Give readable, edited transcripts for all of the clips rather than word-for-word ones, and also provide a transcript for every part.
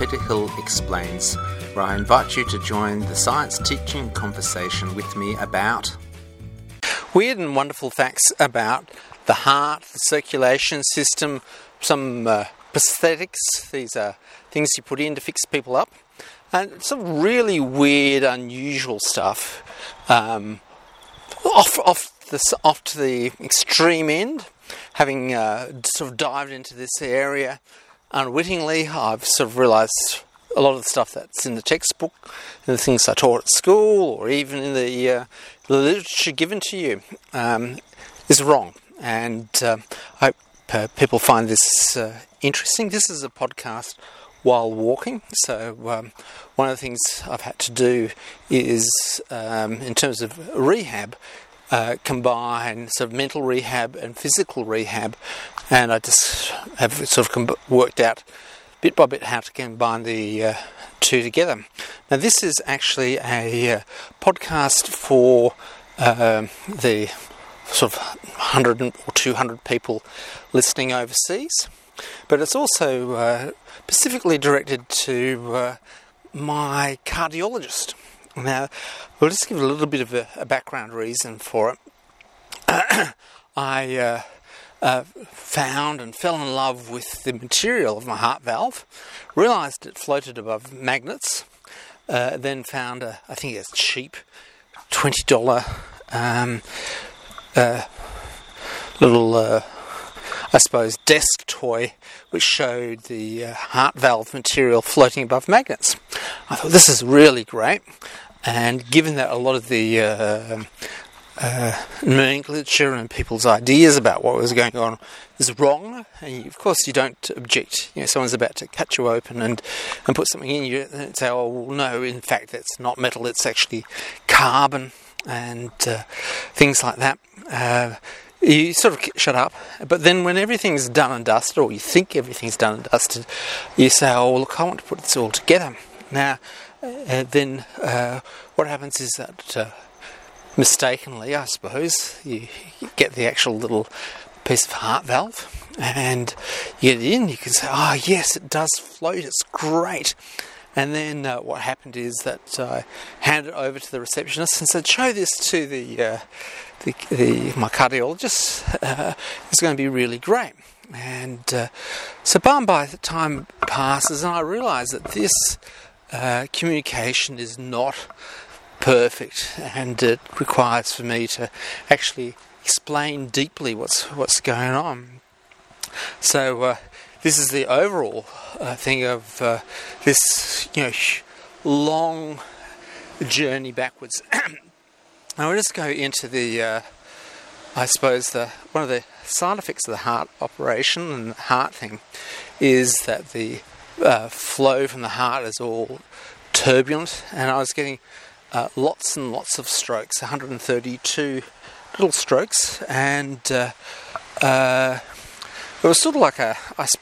Peter Hill Explains, where I invite you to join the science teaching conversation with me about weird and wonderful facts about the heart, the circulation system, some prosthetics. These are things you put in to fix people up, and some really weird, unusual stuff. Off to the extreme end, having sort of dived into this area unwittingly, I've sort of realised a lot of the stuff that's in the textbook and the things I taught at school or even in the literature given to you is wrong. And I hope people find this interesting. This is a podcast while walking, so one of the things I've had to do is, in terms of rehab, combine sort of mental rehab and physical rehab, and I just have sort of worked out bit by bit how to combine the two together. Now this is actually a podcast for the sort of 100 or 200 people listening overseas, but it's also specifically directed to my cardiologist. Now, we'll just give a little bit of a background reason for it. I found and fell in love with the material of my heart valve, realised it floated above magnets, then found I think a cheap $20 little I suppose desk toy which showed the heart valve material floating above magnets. I thought this is really great, and given that a lot of the nomenclature and people's ideas about what was going on is wrong, and of course you don't object. You know, someone's about to cut you open and put something in you and say, oh well, no, in fact that's not metal, it's actually carbon, and things like that. You sort of shut up, but then when everything's done and dusted, or you think everything's done and dusted, you say, oh look, I want to put this all together. Now then what happens is that mistakenly, I suppose, you get the actual little piece of heart valve and you get it in, you can say, oh yes, it does float, it's great. And then what happened is that I handed it over to the receptionist and said, show this to my cardiologist, it's going to be really great. And so by the time passes, and I realise that this communication is not perfect, and it requires for me to actually explain deeply what's going on. So this is the overall thing of this, long journey backwards. Now we'll just go into the, I suppose one of the side effects of the heart operation and the heart thing is that the flow from the heart is all turbulent, and I was getting lots and lots of strokes, 132 little strokes, and it was sort of like you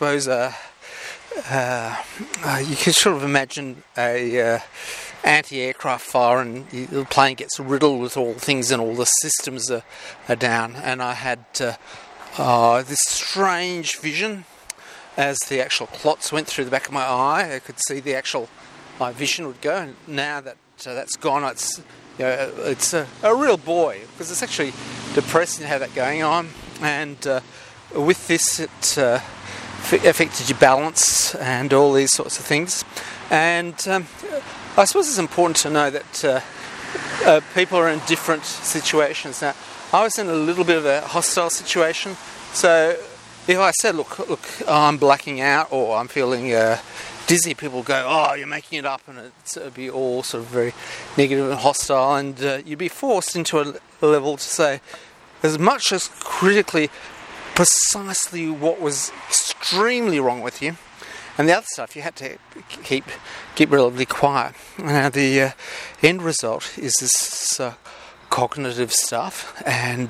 can sort of imagine a anti-aircraft fire, and the plane gets riddled with all things and all the systems are down, and I had this strange vision as the actual clots went through the back of my eye. I could see my vision would go, and now that that's gone, it's a real boy, because it's actually depressing to have that going on, and with this it affected your balance and all these sorts of things. And I suppose it's important to know that people are in different situations. Now, I was in a little bit of a hostile situation, so if I said, look, I'm blacking out or I'm feeling dizzy, people go, oh, you're making it up, and it'd be all sort of very negative and hostile, and you'd be forced into a level to say as much as critically precisely what was extremely wrong with you, and the other stuff you had to keep relatively quiet. Now the end result is this cognitive stuff, and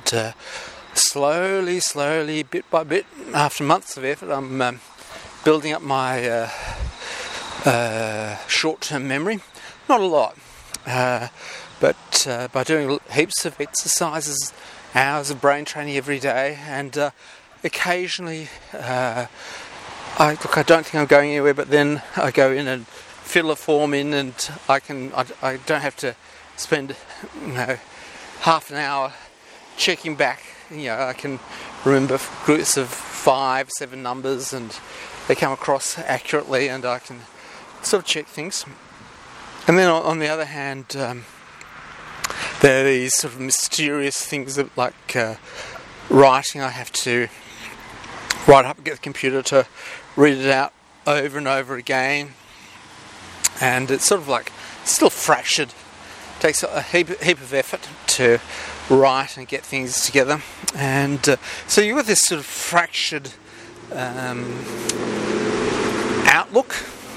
slowly, bit by bit, after months of effort, I'm building up my short-term memory. Not a lot, but by doing heaps of exercises, hours of brain training every day, and occasionally I don't think I'm going anywhere, but then I go in and fill a form in, and I don't have to spend half an hour checking back. I can remember groups of 5, 7 numbers, and they come across accurately, and I can sort of check things. And then on the other hand, there are these sort of mysterious things that, like writing. I have to write up and get the computer to read it out over and over again, and it's sort of like still fractured. It takes a heap of effort to write and get things together, and so you've got this sort of fractured outlook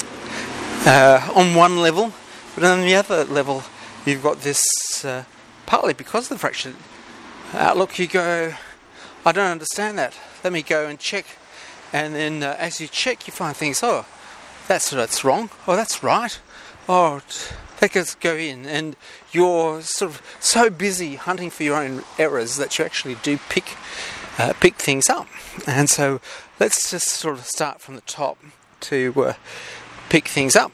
on one level, but on the other level you've got this partly because of the fractured outlook. You go, I don't understand that, let me go and check, and then as you check you find things, oh, that's wrong, oh, that's right, oh, that could go in, and you're sort of so busy hunting for your own errors that you actually do pick things up. And so let's just sort of start from the top to pick things up.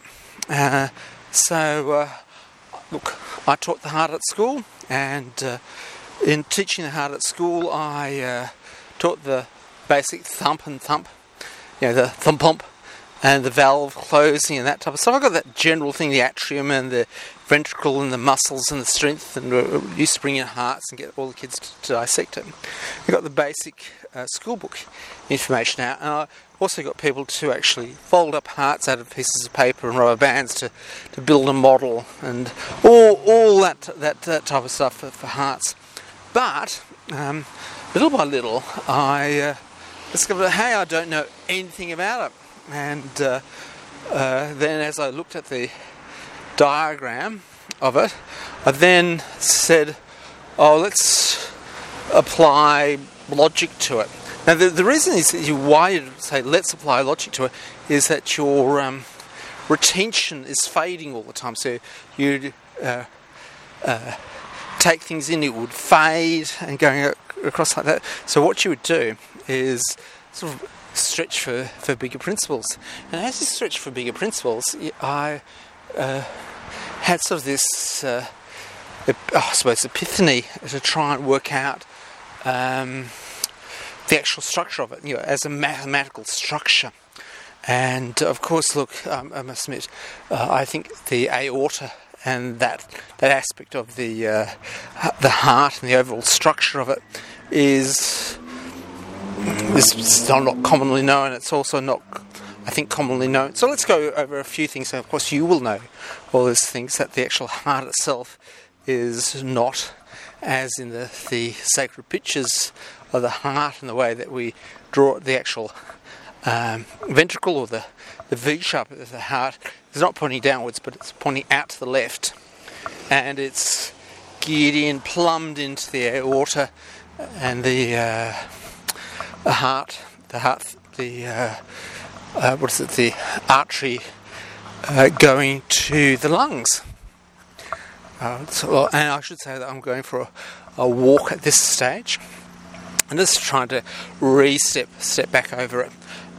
Look, I taught the heart at school, and in teaching the heart at school I taught the basic thump and thump, the thump pump and the valve closing and that type of stuff. I've got that general thing, the atrium and the ventricle and the muscles and the strength, and we used to bring in hearts and get all the kids to dissect it. I've got the basic school book information out, and I also got people to actually fold up hearts out of pieces of paper and rubber bands to build a model, and all that type of stuff for hearts. But little by little I discovered, hey, I don't know anything about it. And then as I looked at the diagram of it, I then said, oh, let's apply logic to it. Now the reason is why you say let's apply logic to it is that your retention is fading all the time. So you take things in, it would fade and going across like that. So what you would do is sort of stretch for bigger principles. And as you stretch for bigger principles, I had sort of this, I suppose, epiphany to try and work out the actual structure of it, as a mathematical structure. And of course, look, I must admit, I think the aorta and that aspect of the heart and the overall structure of it is not commonly known. It's also not, I think, commonly known. So let's go over a few things. So of course you will know all those things, that the actual heart itself is not, as in the sacred pictures of the heart and the way that we draw the actual ventricle, or the V shape of the heart is not pointing downwards, but it's pointing out to the left, and it's geared in, plumbed into the aorta and the artery going to the lungs. And I should say that I'm going for a walk at this stage, and just trying to step back over it.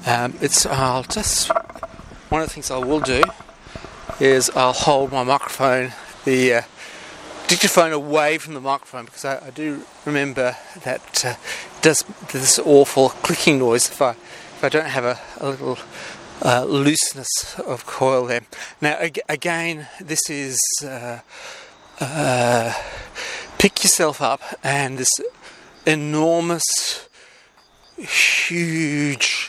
One of the things I will do is I'll hold my microphone, the dictaphone, away from the microphone, because I do remember that it does this awful clicking noise if I don't have a little looseness of coil there. Now again, this is pick yourself up, and this enormous, huge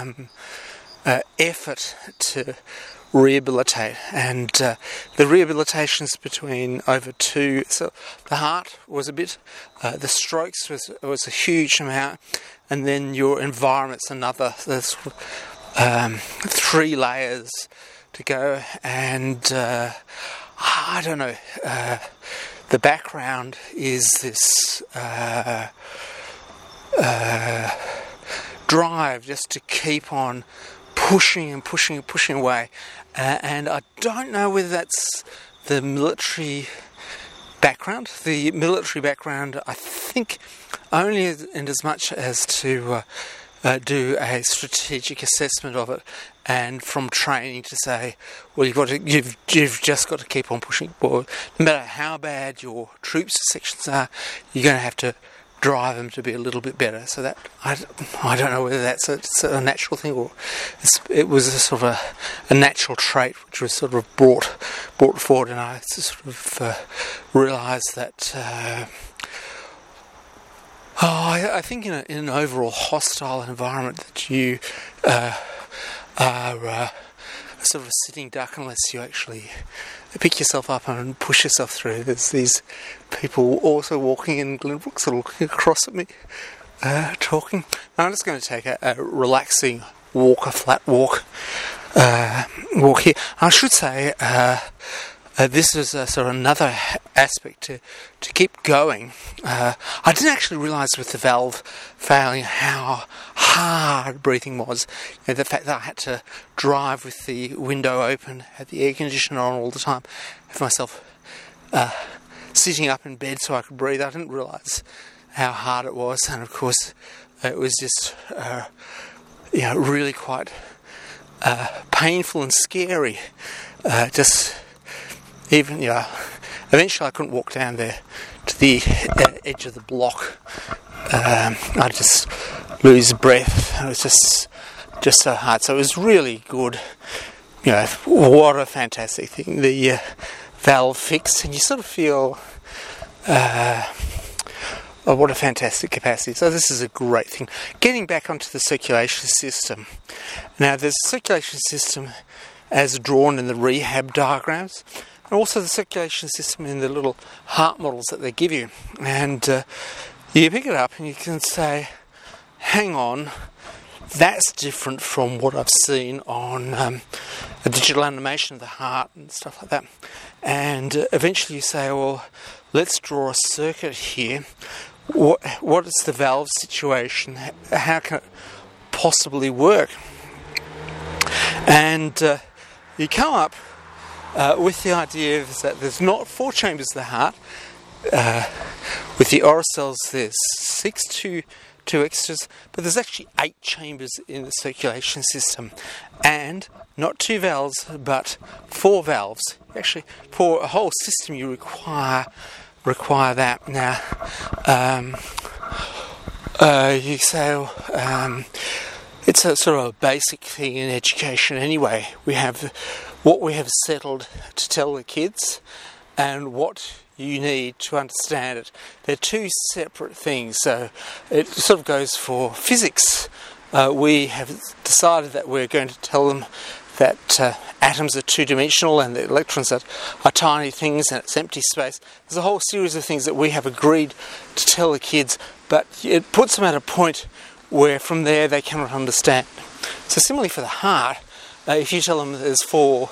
effort to rehabilitate, and the rehabilitation's between over 2. So the heart was a bit, the strokes was a huge amount, and then your environment's another. There's 3 layers to go, and I don't know. The background is this drive just to keep on pushing away, and I don't know whether that's the military background. The military background, I think, only in as much as to do a strategic assessment of it, and from training to say, well, you've just got to keep on pushing forward. No matter how bad your troops sections are, you're going to have to drive them to be a little bit better. So that I don't know whether that's a natural thing or it was a sort of a natural trait which was sort of brought forward, and I sort of realised that. I think in an overall hostile environment that you are sort of a sitting duck unless you actually pick yourself up and push yourself through. There's these people also walking in Glenbrook, sort of looking across at me, talking. Now I'm just going to take a relaxing walk, a flat walk here. I should say this is sort of another aspect to keep going. I didn't actually realise with the valve failing how hard breathing was. The fact that I had to drive with the window open, had the air conditioner on all the time, have myself sitting up in bed so I could breathe. I didn't realise how hard it was, and of course it was just really quite painful and scary. Eventually I couldn't walk down there to the edge of the block. I'd just lose breath. It was just so hard. So it was really good. What a fantastic thing. The valve fixed, and you sort of feel what a fantastic capacity. So this is a great thing. Getting back onto the circulation system. Now there's a circulation system as drawn in the rehab diagrams, and also the circulation system in the little heart models that they give you. And you pick it up and you can say, hang on, that's different from what I've seen on a digital animation of the heart and stuff like that. And eventually you say, well, let's draw a circuit here. What is the valve situation? How can it possibly work? And you come up with the idea that there's not 4 chambers of the heart. With the Oracels, there's 6 to 2 extras, but there's actually 8 chambers in the circulation system, and not 2 valves, but 4 valves. Actually, for a whole system, you require that. Now, you say. It's a sort of a basic thing in education anyway. We have what we have settled to tell the kids and what you need to understand it. They're 2 separate things. So it sort of goes for physics. We have decided that we're going to tell them that atoms are 2-dimensional and the electrons are tiny things and it's empty space. There's a whole series of things that we have agreed to tell the kids, but it puts them at a point where from there they cannot understand. So similarly for the heart, if you tell them there's four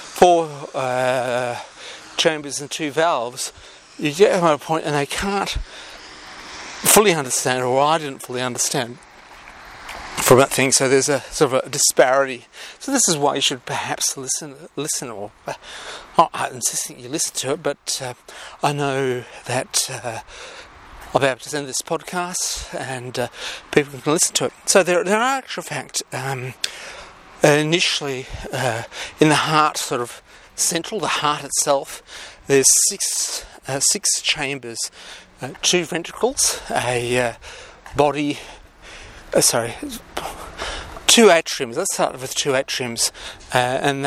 chambers and 2 valves, you get them at a point and they can't fully understand, or I didn't fully understand from that thing. So there's a sort of a disparity. So this is why you should perhaps listen, or I'm insisting you listen to it, but I know that I'll be able to send this podcast and people can listen to it. So there are actual fact, initially in the heart, sort of central, the heart itself, there's 6 chambers, 2 ventricles, a body, 2 atriums. Let's start with 2 atriums, and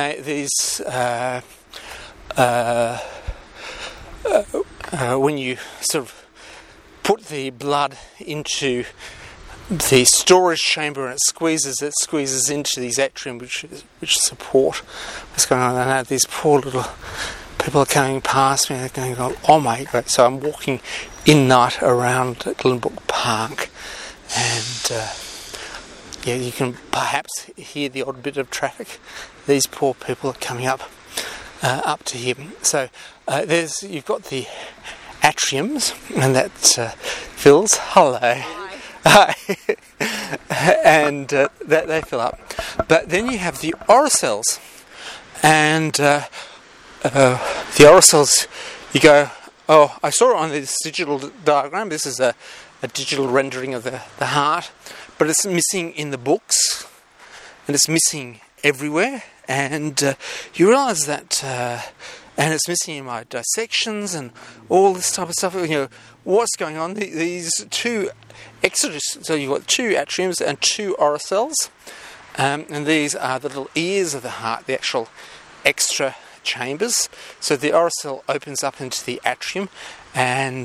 when you sort of put the blood into the storage chamber and it squeezes into these atriums which support what's going on. And these poor little people are coming past me and they're going, oh my God. So I'm walking in night around Glenbrook Park, and you can perhaps hear the odd bit of traffic. These poor people are coming up to here. So you've got the atriums, and that fills. Hello. Hi. And that they fill up. But then you have the Oracels, and the Oracels, you go, oh, I saw it on this digital diagram. This is a digital rendering of the heart, but it's missing in the books, and it's missing everywhere, and you realise that, and it's missing in my dissections and all this type of stuff. What's going on? These two exoduses, so you've got two atriums and two oracles, and these are the little ears of the heart, the actual extra chambers. So the oracle opens up into the atrium, and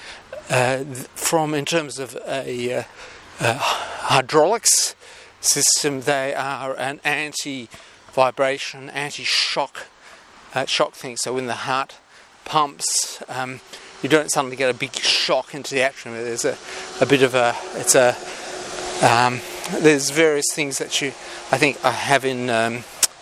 in terms of a hydraulics system, they are an anti-vibration, anti-shock shock thing. So when the heart pumps, you don't suddenly get a big shock into the atrium. There's a bit of there's various things that I think I have in a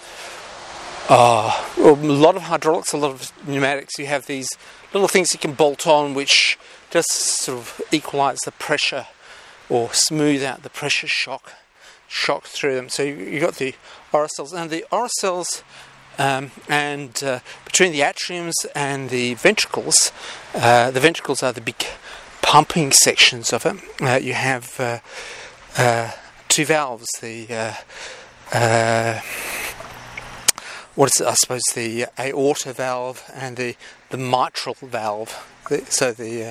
lot of hydraulics, a lot of pneumatics. You have these little things you can bolt on which just sort of equalise the pressure or smooth out the pressure shock through them. So you've got the oracles, and the oracles and between the atriums and the ventricles are the big pumping sections of it. You have two valves, the the aorta valve and the mitral valve. So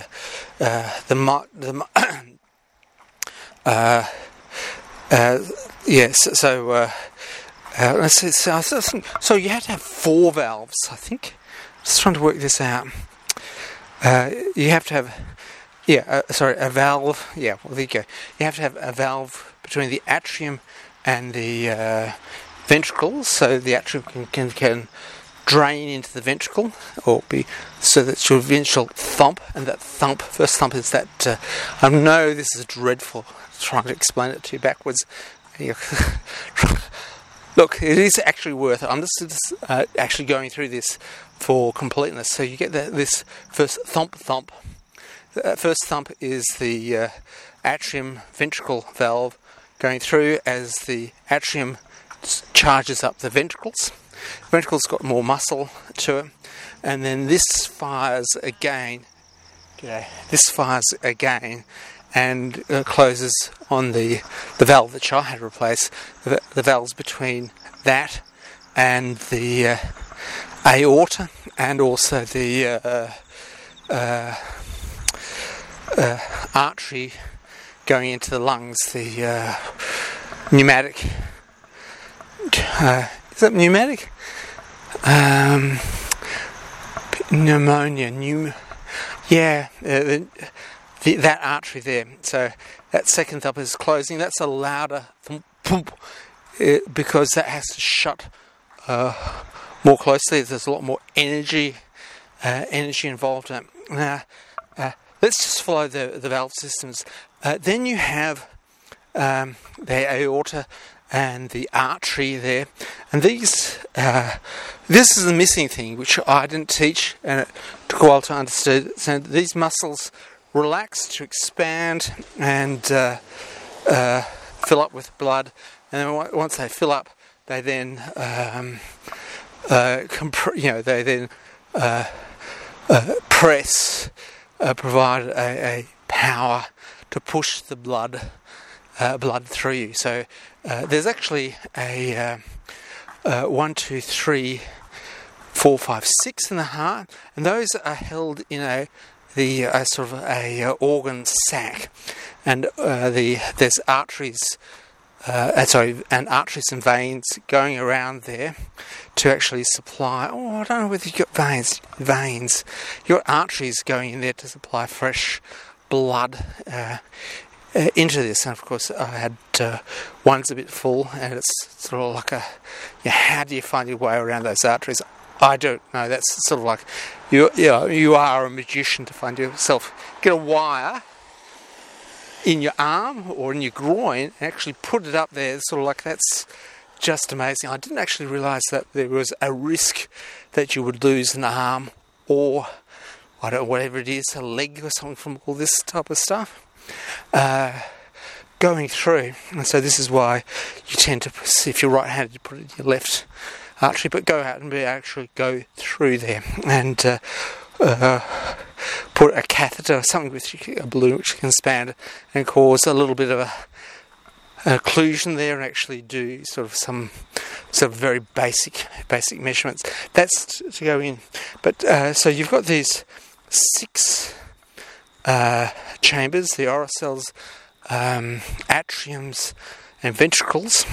so you have to have 4 valves, I think. Just trying to work this out. You have to have, a valve. Yeah, well, there you go. You have to have a valve between the atrium and the ventricles, so the atrium can drain into the ventricle, so that your ventral thump, and that first thump is that. I know this is dreadful, trying to explain it to you backwards. Look, it is actually worth it. I'm just actually going through this for completeness. So you get this first thump. First thump is the atrium ventricle valve going through as the atrium charges up the ventricles. The ventricle's got more muscle to it, and then this fires again. And closes on the valve that I had replaced. The valves between that and the aorta, and also the artery going into the lungs. The pneumatic. Is that pneumatic? Pneumonia. That artery there. So that second thump is closing. That's a louder thump, because that has to shut more closely. There's a lot more energy involved in it. Now, let's just follow the valve systems. Then you have the aorta and the artery there, and this is the missing thing, which I didn't teach, and it took a while to understand. So these muscles relax to expand and fill up with blood, and then once they fill up, they then provide a power to push the blood through you. So there's actually a 1, 2, 3, 4, 5, 6 in the heart, and those are held in the organ sac, and there's arteries and veins going around there to actually supply. I don't know whether you've got veins. You've got arteries going in there to supply fresh blood into this. And of course, I had one's a bit full, and it's sort of like how do you find your way around those arteries? I don't know. That's sort of like you are a magician to find yourself. Get a wire in your arm or in your groin and actually put it up there. Sort of like, that's just amazing. I didn't actually realise that there was a risk that you would lose an arm or whatever it is, a leg or something from all this type of stuff going through. And so this is why you tend to, if you're right-handed, you put it in your left artery, but go out and actually go through there and put a catheter or something with a balloon which can expand and cause a little bit of occlusion there and actually do sort of some sort of very basic measurements. That's to go in. But so you've got these 6 chambers: the aura cells, atriums, and ventricles.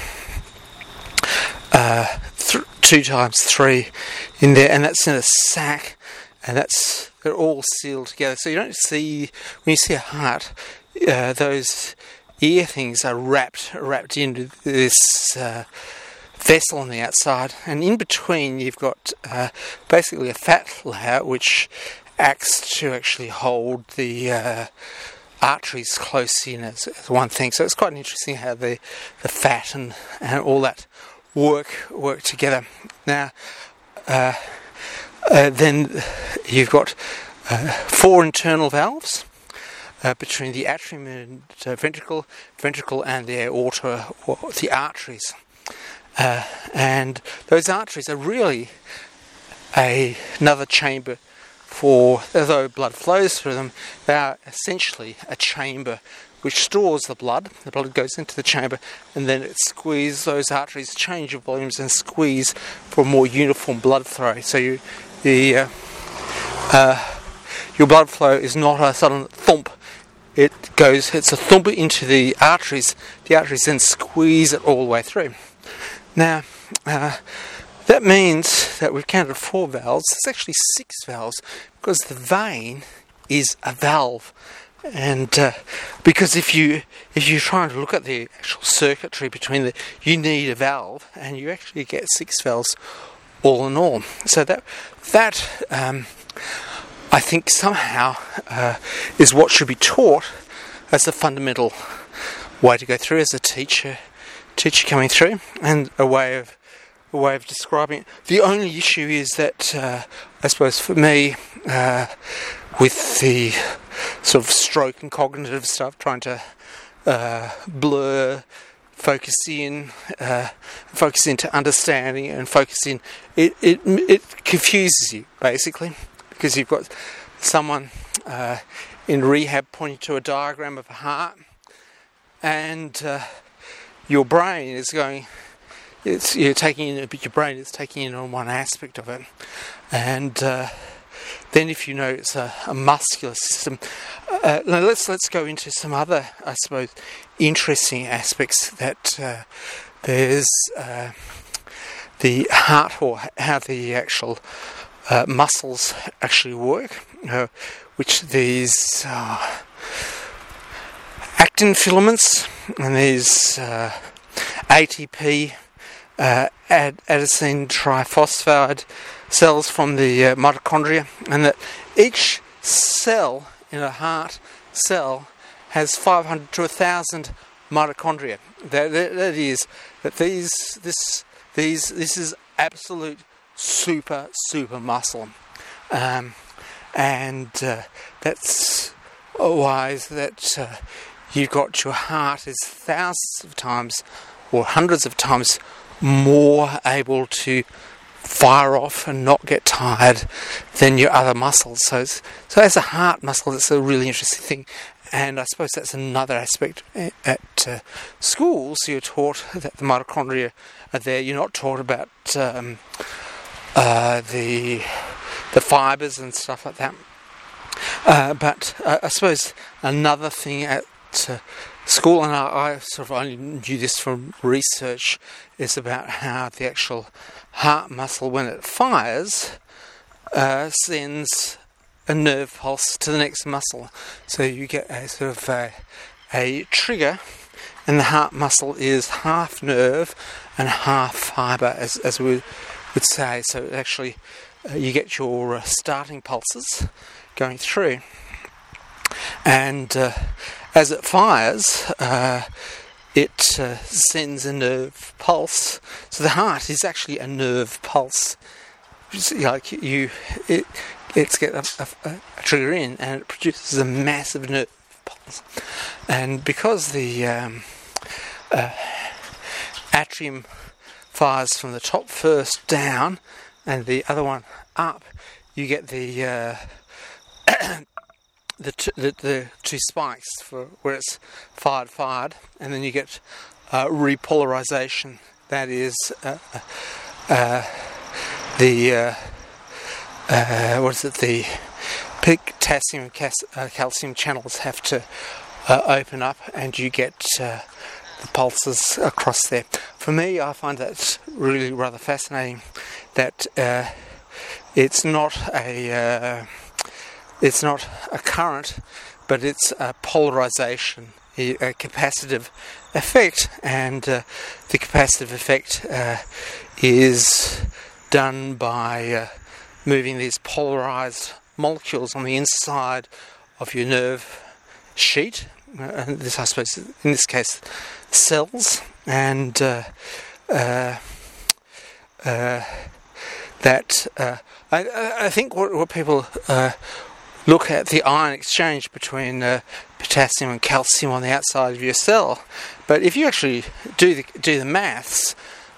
2 times 3 in there, and that's in a sac, and they're all sealed together. So you don't see, when you see a heart, those ear things are wrapped into this vessel on the outside, and in between you've got basically a fat layer which acts to actually hold the arteries close in as one thing. So it's quite interesting how the fat and all that work together. Now, then you've got 4 internal valves between the atrium and ventricle and the aorta, or the arteries. And those arteries are really another chamber for, although blood flows through them, they are essentially a chamber which stores the blood. The blood goes into the chamber, and then it squeezes those arteries, change your volumes, and squeeze for a more uniform blood flow. So your blood flow is not a sudden thump. It's a thump into the arteries. The arteries then squeeze it all the way through. Now, that means that we've counted 4 valves. It's actually 6 valves, because the vein is a valve. And because if you're trying to look at the actual circuitry between you need a valve, and you actually get 6 valves all in all. So that I think somehow is what should be taught as a fundamental way to go through as a teacher coming through, and a way of describing it. The only issue is that I suppose for me, with the sort of stroke and cognitive stuff, trying to blur, focus into understanding, and focus in, it confuses you basically, because you've got someone in rehab pointing to a diagram of a heart, and your brain is going. You're taking in, but your brain is taking in on one aspect of it, and then if you know it's a muscular system. Now let's go into some other, I suppose, interesting aspects that there's the heart, or how the actual muscles actually work, which these actin filaments, and these ATP adenosine triphosphide cells from the mitochondria, and that each cell in a heart cell has 500 to 1,000 mitochondria. That is this is absolute super muscle, and that's why that you've got your heart is thousands of times or hundreds of times more able to fire off and not get tired than your other muscles. So as a heart muscle, it's a really interesting thing. And I suppose that's another aspect at schools. You're taught that the mitochondria are there. You're not taught about the fibres and stuff like that. But I suppose another thing at school, and I sort of only knew this from research, is about how the actual heart muscle, when it fires, sends a nerve pulse to the next muscle. So you get a sort of a trigger, and the heart muscle is half nerve and half fibre, as we would say. So actually you get your starting pulses going through, and as it fires, it sends a nerve pulse. So the heart is actually a nerve pulse. Like it's get a trigger in, and it produces a massive nerve pulse. And because the atrium fires from the top first down, and the other one up, you get the two spikes for where it's fired, and then you get repolarization. That is the potassium and calcium channels have to open up, and you get the pulses across there. For me, I find that really rather fascinating. That it's not a current, but it's a polarization, a capacitive effect, and the capacitive effect is done by moving these polarized molecules on the inside of your nerve sheet, and this, I suppose, in this case, cells, and I think what people look at the ion exchange between potassium and calcium on the outside of your cell, but if you actually do the maths,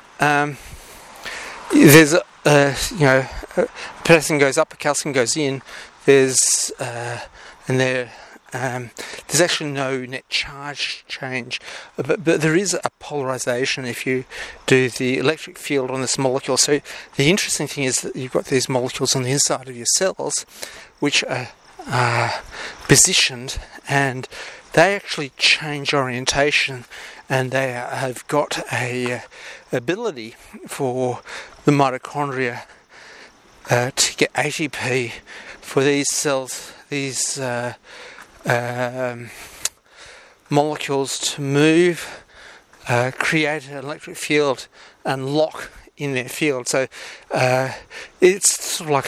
there's potassium goes up, calcium goes in. There's actually no net charge change, but there is a polarization if you do the electric field on this molecule. So the interesting thing is that you've got these molecules on the inside of your cells, which are positioned, and they actually change orientation, and they have got a ability for the mitochondria to get ATP for these cells, these molecules to move, create an electric field, and lock in their field. So it's sort of like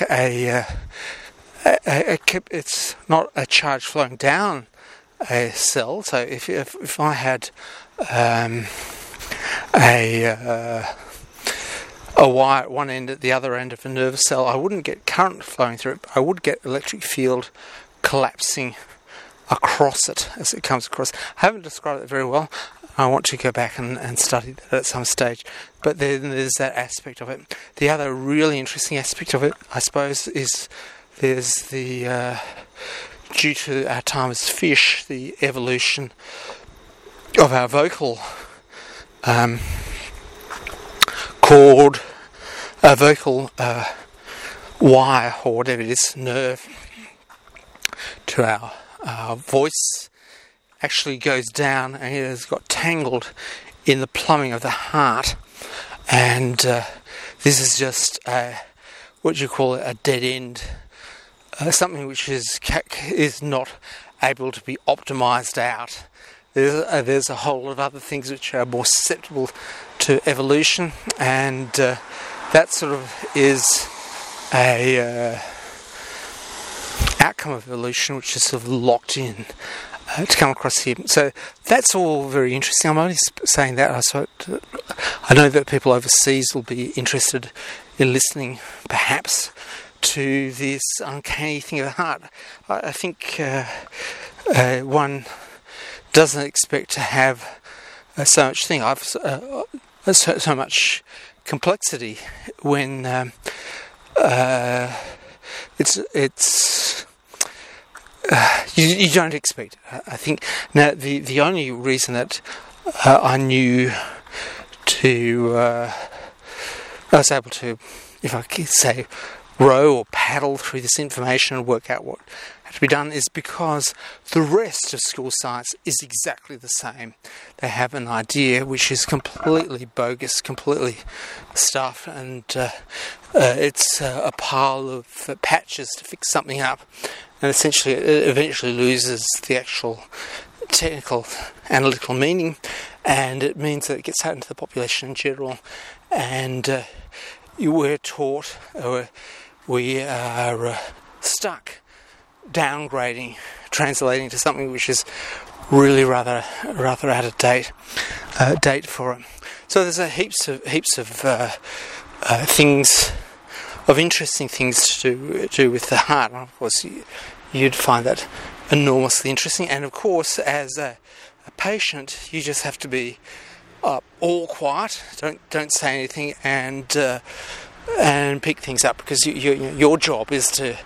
it's not a charge flowing down a cell. So if I had a wire at one end, at the other end of a nervous cell, I wouldn't get current flowing through it, but I would get electric field collapsing across it as it comes across. I haven't described it very well. I want to go back and study that at some stage. But then there's that aspect of it. The other really interesting aspect of it, I suppose, is there's the due to our time as fish, the evolution of our vocal cord, vocal wire, or whatever it is, nerve, to our voice actually goes down, and it has got tangled in the plumbing of the heart, and this is just what you call a dead end, something which is not able to be optimized out. There's a whole lot of other things which are more susceptible to evolution, and that sort of is a outcome of evolution which is sort of locked in to come across here. So that's all very interesting. I'm only saying that. I know that people overseas will be interested in listening, perhaps, to this uncanny thing of the heart. I think one doesn't expect to have so much thing. So much complexity when you don't expect it. I think now the only reason that I knew to I was able to, if I could say, row or paddle through this information and work out what had to be done is because the rest of school science is exactly the same. They have an idea which is completely bogus, completely stuffed, and it's a pile of patches to fix something up, and essentially it eventually loses the actual technical analytical meaning, and it means that it gets out into the population in general, and you were taught, or we are stuck downgrading, translating to something which is really rather out of date for it. So there's heaps of things, of interesting things to do with the heart. And of course, you'd find that enormously interesting. And of course, as a patient, you just have to be all quiet. Don't say anything, and pick things up, because your job is to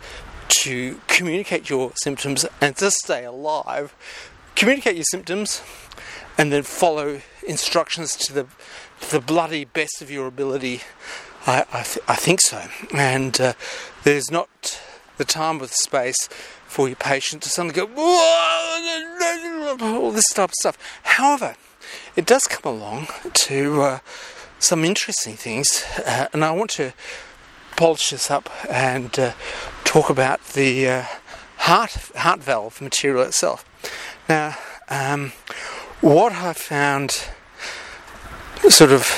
communicate your symptoms and to stay alive. Communicate your symptoms and then follow instructions to the bloody best of your ability. I think so. And there's not the time or the space for your patient to suddenly go, all this type of stuff. However, it does come along to some interesting things, and I want to polish this up and talk about the heart valve material itself. Now, what I found sort of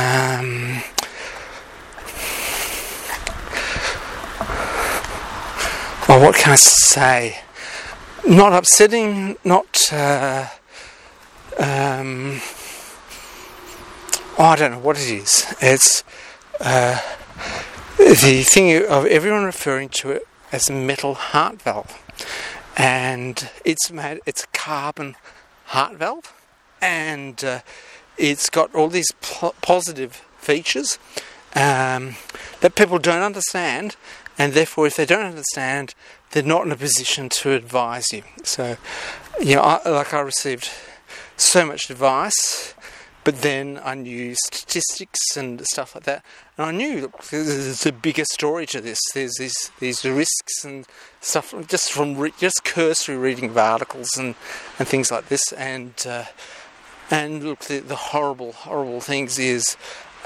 well, what can I say? Not upsetting, not I don't know what it is. It's the thing of everyone referring to it as a metal heart valve, and it's a carbon heart valve, and it's got all these positive features that people don't understand, and therefore if they don't understand, they're not in a position to advise you. So, I received so much advice, but then I knew statistics and stuff like that, and I knew that there's a bigger story to this. There's these risks and stuff just from just cursory reading of articles and things like this, and look, the horrible things is,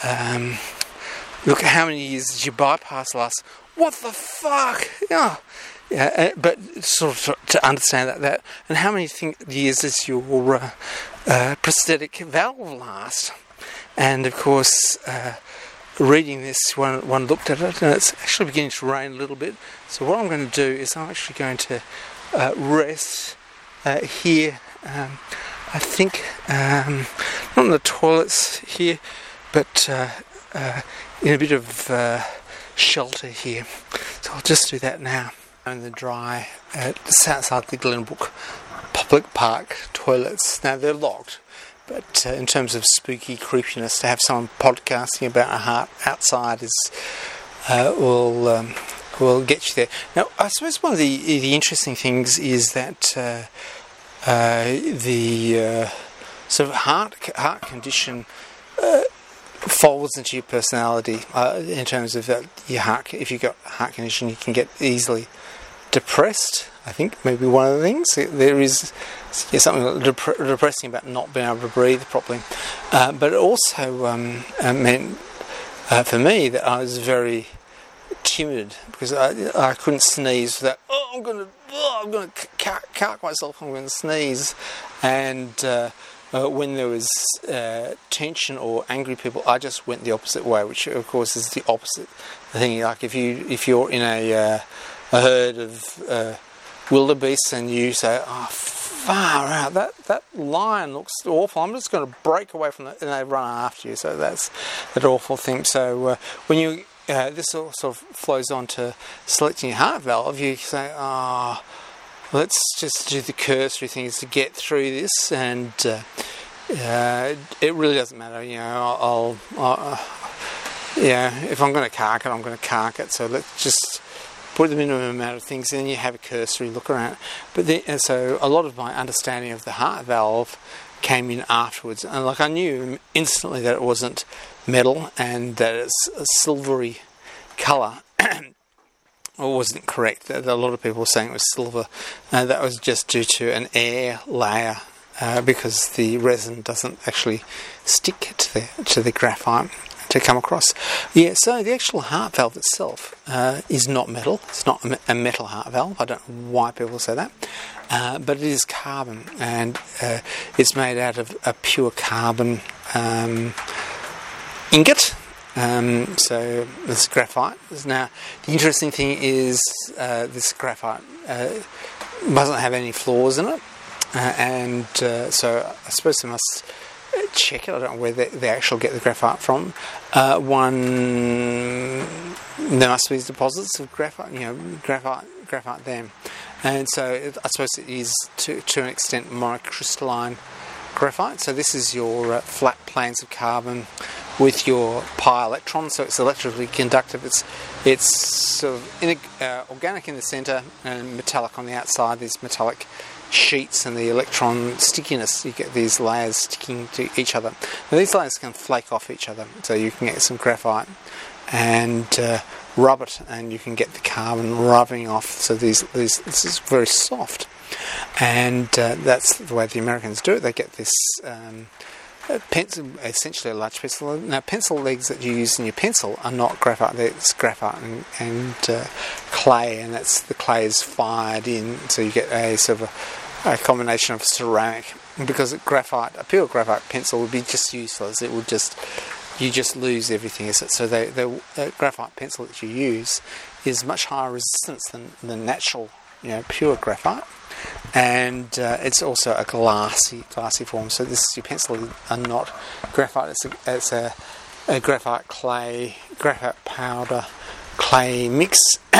look how many years did you bypass last? What the fuck? Yeah, but sort of to understand that, and how many years does your prosthetic valve last? And of course, reading this, one looked at it, and it's actually beginning to rain a little bit. So what I'm going to do is I'm actually going to rest here. I think not in the toilets here, but in a bit of shelter here. So I'll just do that now. In the dry just outside the Glenbrook Public Park toilets. Now they're locked, but in terms of spooky creepiness, to have someone podcasting about a heart outside is will get you there. Now I suppose one of the interesting things is that the sort of heart condition folds into your personality in terms of your heart. If you've got a heart condition, you can get easily depressed. I think maybe one of the things there is something depressing about not being able to breathe properly, but it also meant for me that I was very timid because I couldn't sneeze without I'm going to cark myself. I'm going to sneeze, and when there was tension or angry people, I just went the opposite way, which of course is the opposite thing. Like if you're in a herd of wildebeests and you say, "Oh, far out! That lion looks awful. I'm just going to break away from it," and they run after you. So that's that awful thing. So when you this sort of flows on to selecting your heart valve, you say, "Oh, let's just do the cursory things to get through this," and it really doesn't matter. I'll if I'm going to cark it, I'm going to cark it. So let's just put the minimum amount of things in. You have a cursory look around. But so a lot of my understanding of the heart valve came in afterwards, and I knew instantly that it wasn't metal and that it's a silvery colour. Or wasn't correct. A lot of people were saying it was silver. That was just due to an air layer because the resin doesn't actually stick to the graphite to come across. Yeah, so the actual heart valve itself is not metal. It's not a metal heart valve. I don't know why people say that. But it is carbon, and it's made out of a pure carbon ingot. So this graphite. Now, the interesting thing is this graphite doesn't have any flaws in it, and so I suppose they must check it. I don't know where they actually get the graphite from. There must be deposits of graphite, graphite there, and so I suppose it is to an extent monocrystalline graphite. So this is your flat planes of carbon with your pi electrons, so it's electrically conductive. It's sort of organic in the centre and metallic on the outside. These metallic sheets and the electron stickiness. You get these layers sticking to each other. Now, these layers can flake off each other, so you can get some graphite and rub it, and you can get the carbon rubbing off. So this is very soft, and that's the way the Americans do it. They get this pencil, essentially a large pencil. Now, pencil legs that you use in your pencil are not graphite. It's graphite and clay, and the clay is fired in, so you get a sort of a combination of ceramic. Because a pure graphite pencil would be just useless. It would you just lose everything. So the graphite pencil that you use is much higher resistance than the natural, pure graphite, and it's also a glassy form. So your pencil are not graphite. It's a graphite graphite powder clay mix.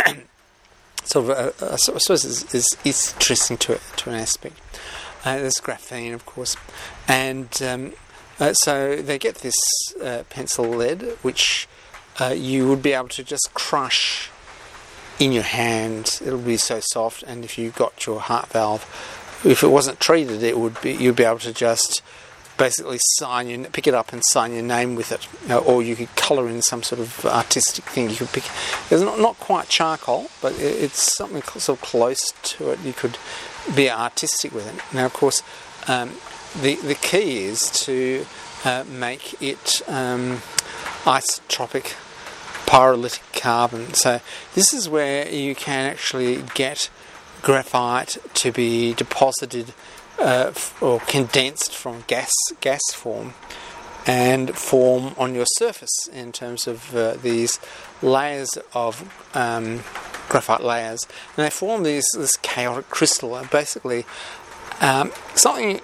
Sort of I suppose is interesting to an aspect. There's graphene, of course, and so they get this pencil lead, which you would be able to just crush in your hand. It'll be so soft, and if you got your heart valve, if it wasn't treated, you'd be able to just basically pick it up and sign your name with it, or you could colour in some sort of artistic thing. You could pick. It's not quite charcoal, but it's something sort of close to it. You could be artistic with it. Now, of course, the key is to make it isotropic pyrolytic carbon. So this is where you can actually get graphite to be deposited or condensed from gas form and form on your surface in terms of these layers of graphite layers, and they form this chaotic crystal. Basically, something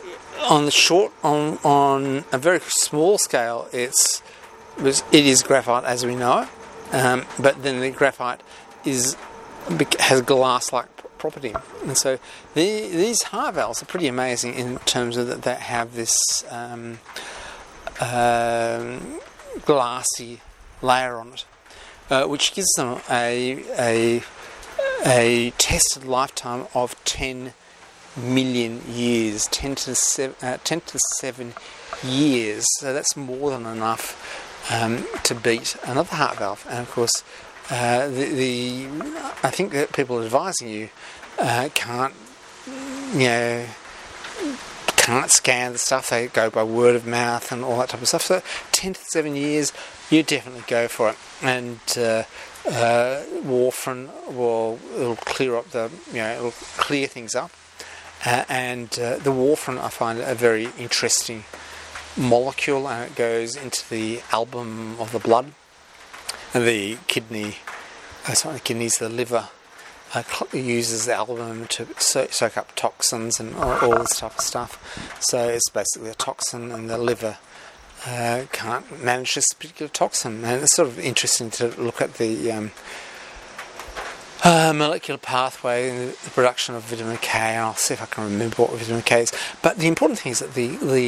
on a very small scale, it is graphite as we know it, but then the graphite has glass-like property, and so these heart valves are pretty amazing in terms of that they have this glassy layer on it, which gives them a tested lifetime of 10 million years, 10 to 7 years. So that's more than enough to beat another heart valve. And of course, I think that people advising you can't scan the stuff. They go by word of mouth and all that type of stuff. So 10 to 7 years, you definitely go for it. And warfarin it'll clear up it'll clear things up. And the warfarin, I find a very interesting molecule, and it goes into the albumin of the blood, and the the liver uses the albumin to soak up toxins and all this type of stuff. So it's basically a toxin, and the liver can't manage this particular toxin. And it's sort of interesting to look at the molecular pathway and the production of vitamin K, and I'll see if I can remember what vitamin K is. But the important thing is that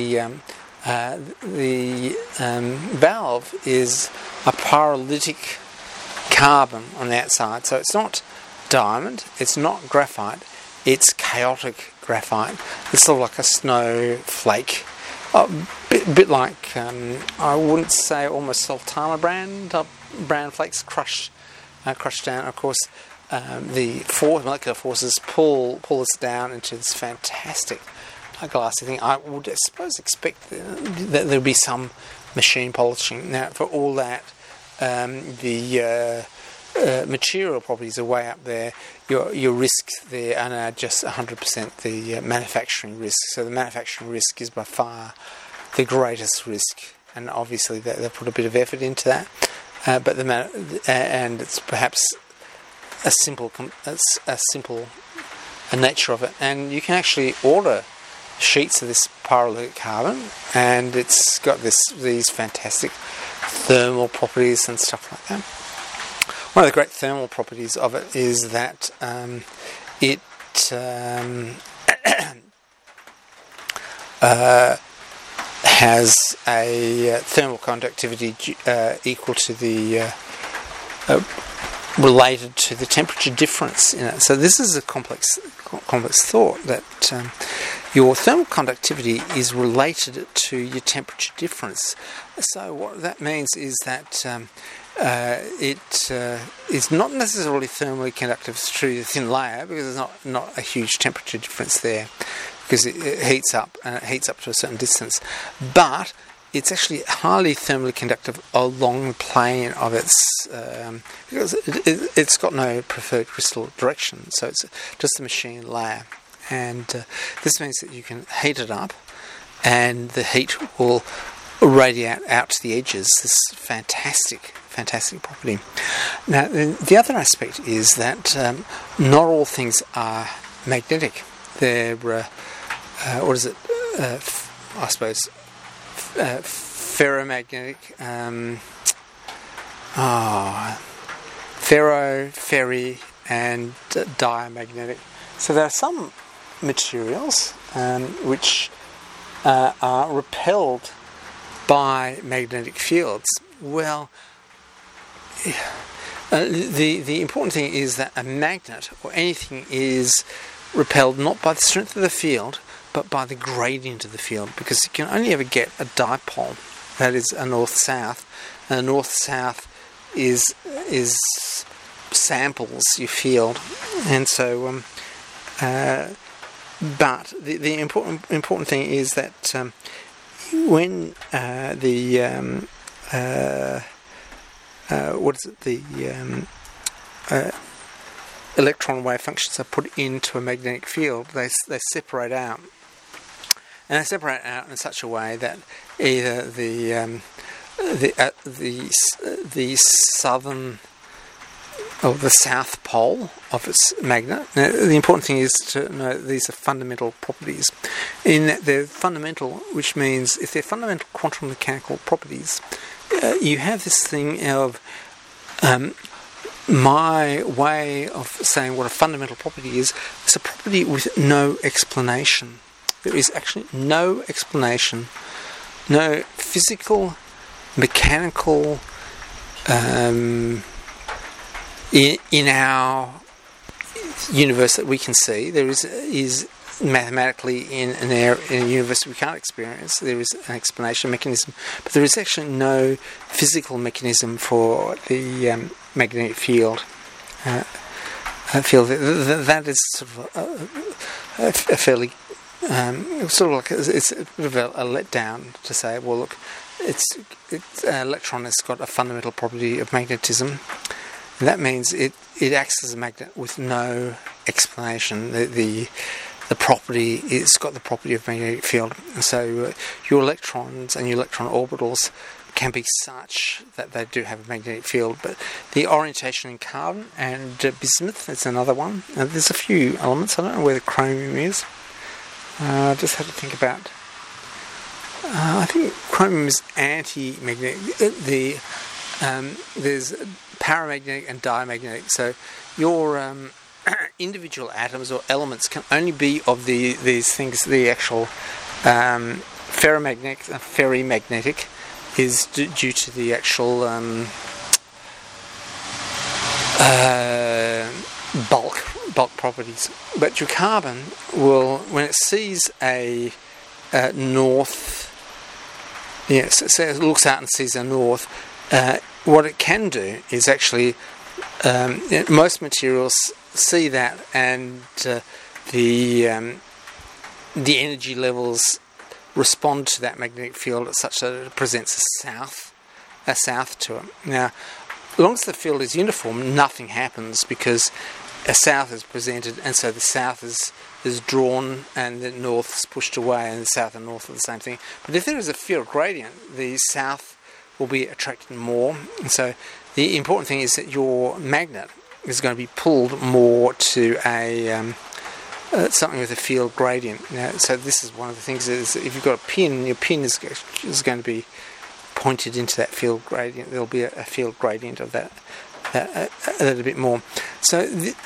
the valve is a pyrolytic carbon on the outside, so it's not diamond, it's not graphite, it's chaotic graphite. It's sort of like a snowflake, a bit like I wouldn't say almost sultana bran flakes crushed down. Of course, the molecular forces pull us down into this fantastic glassy thing. I would expect that there'll be some machine polishing. Now, for all that, the material properties are way up there. Your risks there are now just 100% the manufacturing risk. So the manufacturing risk is by far the greatest risk, and obviously they put a bit of effort into that. But and it's perhaps a simple nature of it, and you can actually order sheets of this pyrolytic carbon, and it's got these fantastic thermal properties and stuff like that. One of the great thermal properties of it is that it has a thermal conductivity equal to the related to the temperature difference in it. So this is a complex thought, that your thermal conductivity is related to your temperature difference. So what that means is that it is not necessarily thermally conductive through the thin layer, because there's not a huge temperature difference there, because it heats up, and it heats up to a certain distance. But it's actually highly thermally conductive along the plane of its, because it's got no preferred crystal direction, so it's just a machine layer. And this means that you can heat it up, and the heat will radiate out to the edges. This fantastic property. Now, the other aspect is that not all things are magnetic. They're, I suppose, ferromagnetic, ferry, and diamagnetic. So there are some materials which are repelled by magnetic fields. Well, the important thing is that a magnet or anything is repelled not by the strength of the field, but by the gradient of the field, because you can only ever get a dipole, that is a north-south, and a north-south is samples your field, and so but the important thing is that when electron wave functions are put into a magnetic field, they separate out. And they separate out in such a way that either the southern or the south pole of its magnet. Now, the important thing is to know that these are fundamental properties. In that they're fundamental, which means if they're fundamental quantum mechanical properties, you have this thing of my way of saying what a fundamental property is. It's a property with no explanation. There is actually no explanation, no physical, mechanical, in our universe that we can see. There is mathematically in a universe we can't experience. There is an explanation mechanism, but there is actually no physical mechanism for the magnetic field. That is sort of a fairly sort of like it's a bit of a letdown to say, well, look, it's electron has got a fundamental property of magnetism. And that means it acts as a magnet with no explanation. The property, it's got the property of magnetic field. And so your electrons and your electron orbitals can be such that they do have a magnetic field. But the orientation in carbon and bismuth, that's another one. There's a few elements. I don't know where the chromium is. I just had to think about. I think chromium is anti-magnetic. There's paramagnetic and diamagnetic. So your individual atoms or elements can only be of these things. The actual ferromagnetic, ferrimagnetic, is due to the actual bulk properties. But your carbon will, when it sees a north, so it looks out and sees a north, what it can do is actually, most materials see that, and the energy levels respond to that magnetic field such that it presents a south to it. Now, as long as the field is uniform, nothing happens, because a south is presented, and so the south is drawn and the north is pushed away, and the south and north are the same thing. But if there is a field gradient, the south will be attracted more, and so the important thing is that your magnet is going to be pulled more to a something with a field gradient. Now, so this is one of the things, is if you've got a pin, your pin is going to be pointed into that field gradient. There'll be a field gradient of that a little bit more. So,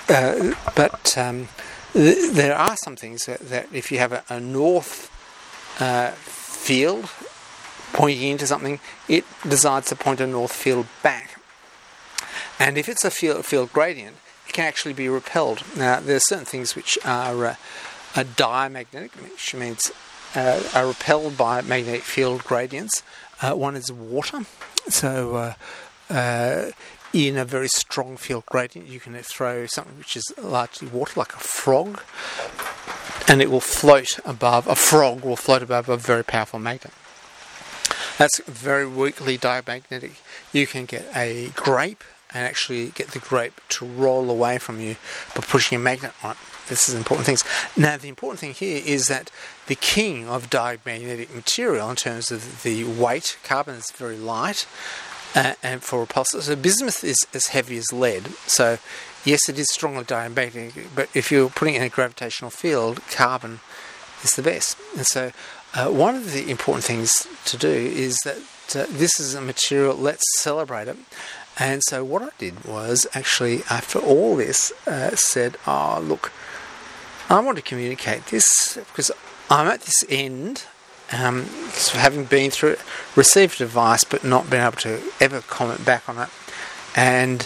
there are some things that if you have a north field pointing into something, it decides to point a north field back. And if it's a field gradient, it can actually be repelled. Now, there are certain things which are diamagnetic, which means are repelled by magnetic field gradients. One is water. So in a very strong field gradient, you can throw something which is largely water, like a frog, and it will float above. A frog will float above a very powerful magnet. That's very weakly diamagnetic. You can get a grape and actually get the grape to roll away from you by pushing a magnet on it. This is important things. Now, the important thing here is that the king of diamagnetic material, in terms of the weight, carbon is very light, and for repulsive. So bismuth is as heavy as lead. So yes, it is strongly diamagnetic, but if you're putting it in a gravitational field, carbon is the best. And so one of the important things to do is that this is a material, let's celebrate it. And so what I did was actually, after all this, said, look, I want to communicate this because I'm at this end, so having been through it, received advice but not been able to ever comment back on it. And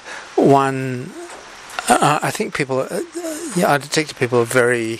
I think people, I detected people are very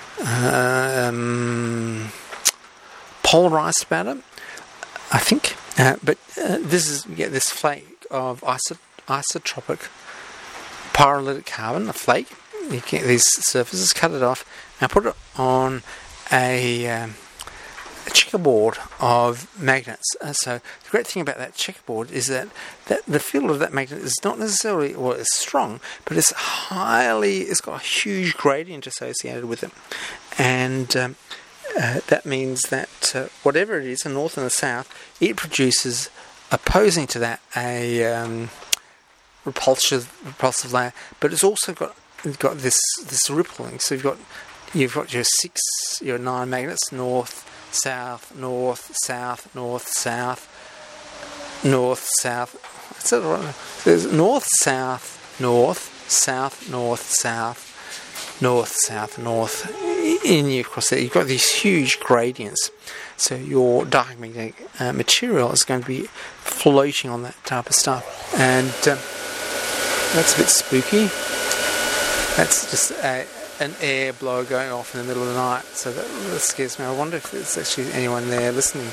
polarised about it, I think. But this is this flake of isotropic pyrolytic carbon, a flake. You get these surfaces, cut it off, and put it on a checkerboard of magnets. So the great thing about that checkerboard is that the field of that magnet is not necessarily, well, it's strong, but it's got a huge gradient associated with it. And that means that whatever it is, the north and the south, it produces, opposing to that, a repulsive layer, but it's also got this rippling. So you've got your 9 magnets, north, south, north, south, north, south, north, south. Is that right? There's north, south, north, south, north, south, north, south, north. Across there, you've got these huge gradients. So your diamagnetic material is going to be floating on that type of stuff, and that's a bit spooky. That's just an air blower going off in the middle of the night, so that scares me. I wonder if there's actually anyone there listening.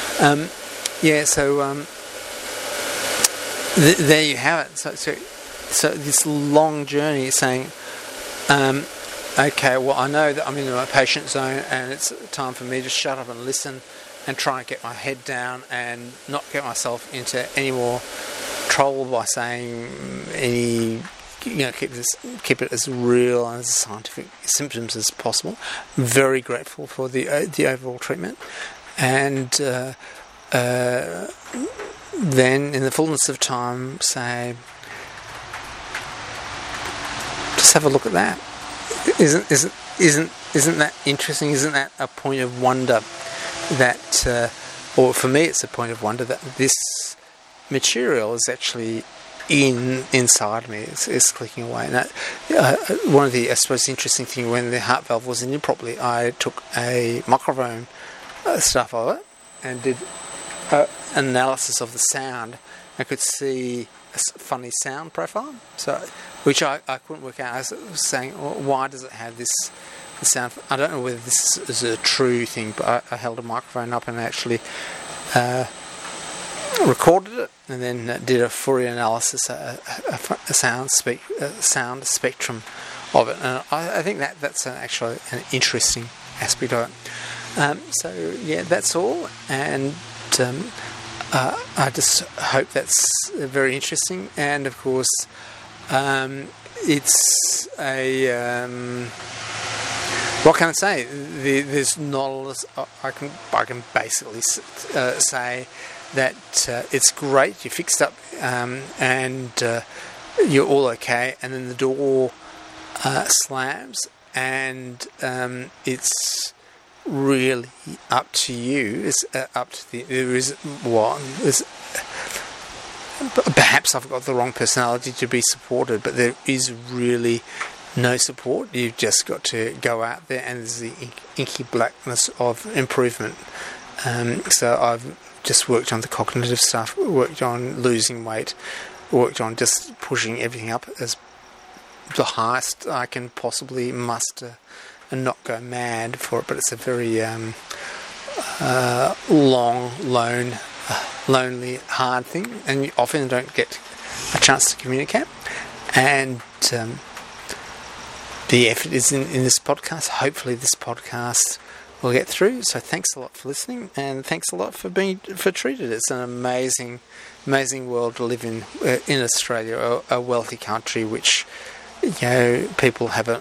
There you have it. So this long journey is saying, okay, well, I know that I'm in my patient zone and it's time for me to shut up and listen and try and get my head down and not get myself into any more trouble by saying keep it as real and as scientific symptoms as possible. Very grateful for the overall treatment, and then in the fullness of time, say, just have a look at that. Isn't that interesting? Isn't that a point of wonder? That, or for me, it's a point of wonder that this material is actually inside me. It's clicking away. And that, one of the, I suppose, interesting thing, when the heart valve wasn't in properly, I took a microphone stuff of it and did an analysis of the sound. I could see a funny sound profile, which I couldn't work out. I was saying, well, why does it have this sound? I don't know whether this is a true thing, but I held a microphone up and actually recorded it, and then did a Fourier analysis, a sound spectrum of it. And I think that's actually an interesting aspect of it. That's all, and I just hope that's very interesting. And of course, it's a what can I say? There's not. I can basically say that it's great. You fixed up, and you're all okay. And then the door slams, and it's really up to you. It's up to perhaps I've got the wrong personality to be supported, but there is really no support. You've just got to go out there, and there's the inky blackness of improvement. So I've just worked on the cognitive stuff, worked on losing weight, worked on just pushing everything up as the highest I can possibly muster and not go mad for it. But it's a very long, lonely, hard thing, and you often don't get a chance to communicate. And the effort is in this podcast. Hopefully this podcast will get through. So thanks a lot for listening, and thanks a lot for treated. It's an amazing world to live in Australia, a wealthy country which, people haven't,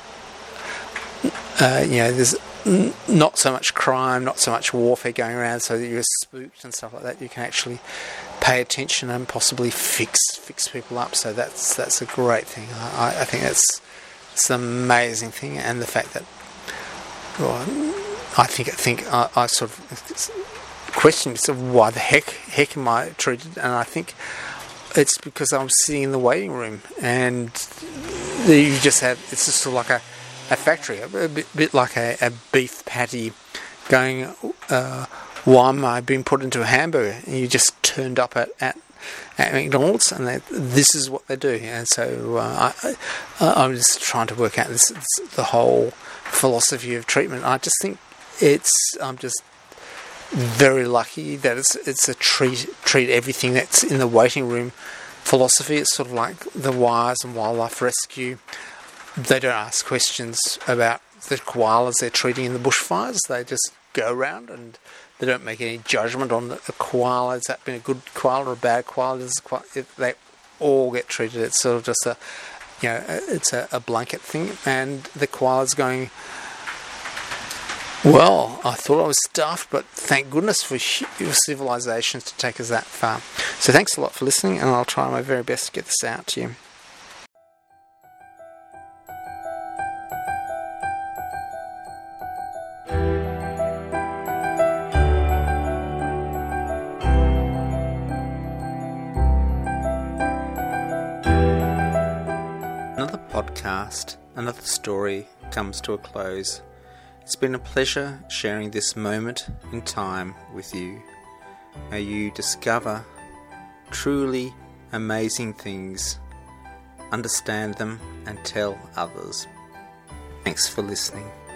there's not so much crime, not so much warfare going around, so that you're spooked and stuff like that. You can actually pay attention and possibly fix people up. So that's a great thing. I think it's an amazing thing, and the fact that I sort of question myself, why the heck am I treated? And I think it's because I'm sitting in the waiting room, and you just have, it's just sort of like a factory, a bit like a beef patty going, why am I being put into a hamburger? And you just turned up at McDonald's, and this is what they do. And so I'm just trying to work out the whole philosophy of treatment. I just think I'm just very lucky that it's a treat everything that's in the waiting room philosophy. It's sort of like the wires and wildlife rescue. They don't ask questions about the koalas they're treating in the bushfires. They just go around and they don't make any judgment on the koala. Has that been a good koala or a bad koala? They all get treated. It's sort of just it's a blanket thing. And the koala's going, well, I thought I was stuffed, but thank goodness for civilizations to take us that far. So thanks a lot for listening, and I'll try my very best to get this out to you. Another podcast, another story comes to a close. It's been a pleasure sharing this moment in time with you. May you discover truly amazing things, understand them, and tell others. Thanks for listening.